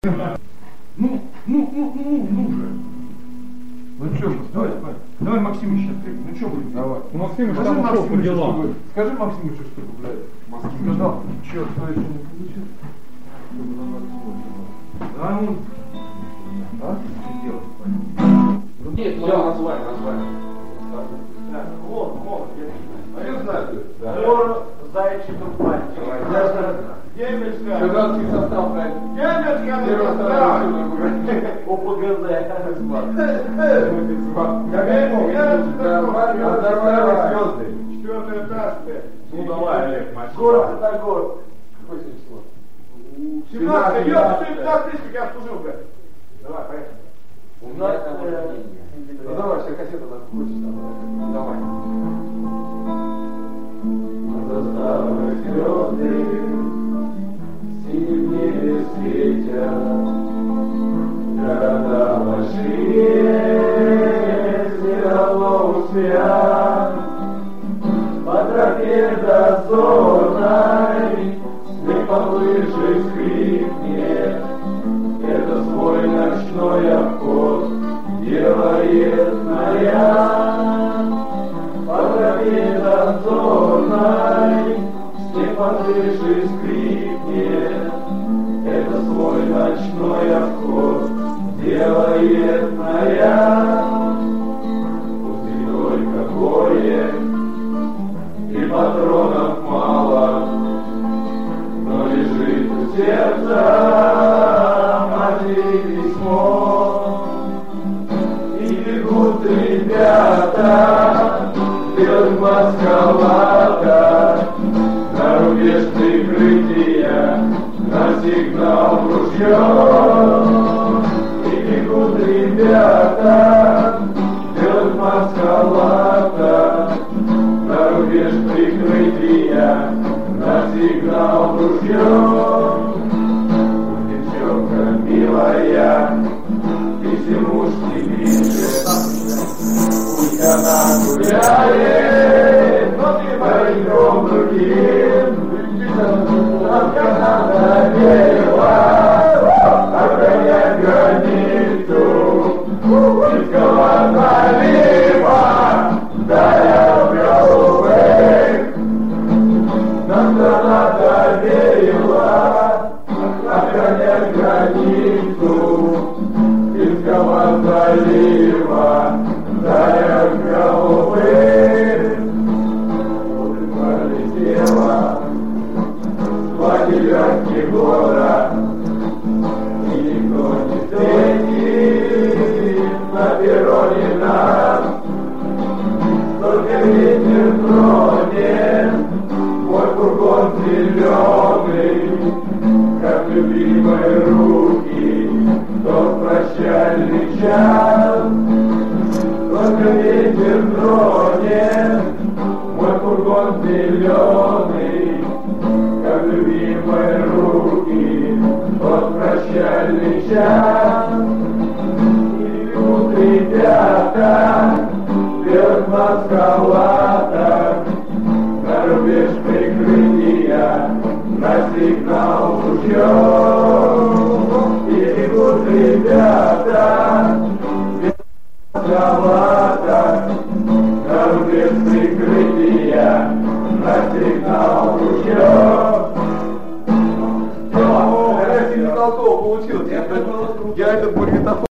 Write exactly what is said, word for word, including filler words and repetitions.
Ну, ну, ну, ну, ну же. Ну что, давай, давай, давай Максимыч открыть. Ну что будет? Давай. Ну, Максимыч Скажи там ушел по Максимычу, делам. чтобы... Скажи Максимычу, чтобы, блядь, Максим сказал, черт, что еще не получил. Чтобы на Максимыча. А ну, а? Что делать? Нет, я название, название. Так, вон, вон, А я знаю. Вор, зайчиков, мальчик. Я знаю. Демельская. Казанский состав, блядь. Демельская, Первый, второй, ОПГЗ. Четвертый этаж, блядь. Ну давай, Олег, мальчик. Город Пятигорск. Какое сегодня число? семнадцать, я пятнадцать тысяч, я служил, блядь. Давай, поехали. У меня там рождение. Ну давай, все кассеты надо хочешь там. Давай. Заставы звезды синим небе светят, города большие все равно успят. По тропе дозорной снег повыше скрипнет, это свой ночной обход делает наряд. По тропе дозорной снег повыше скрипнет, это свой ночной обход делает наряд. Пусть и только боек и патронов мало, но лежит у сердца матери письмо. И бегут ребята без маскалата на рубеж прикрытия, на сигнал ружье. И бегут ребята без маскалата на рубеж прикрытия, на сигнал ружье. Девчонка милая, ты всемуж не ближе, пусть она гуляет, но ты пареньком другим. От Канада берега охранять границу Финского залива, да голубых. Нам Канада берега охранять границу Финского залива, да голубых. Вот и пролетела два девятки года, и никто не встретит на перроне нас. Только ветер тронет мой фургон зеленый, как любимые руки в тот прощальный час. Только ветер тронет мой фургон зеленый, как любимые руки в тот прощальный час. И бегут ребята без маскалата на рубеж прикрытия, на сигнал ружье. И бегут ребята без маскалата на рубеж прикрытия, на сигнал ружье. Я это получилось. Я это магнитофон.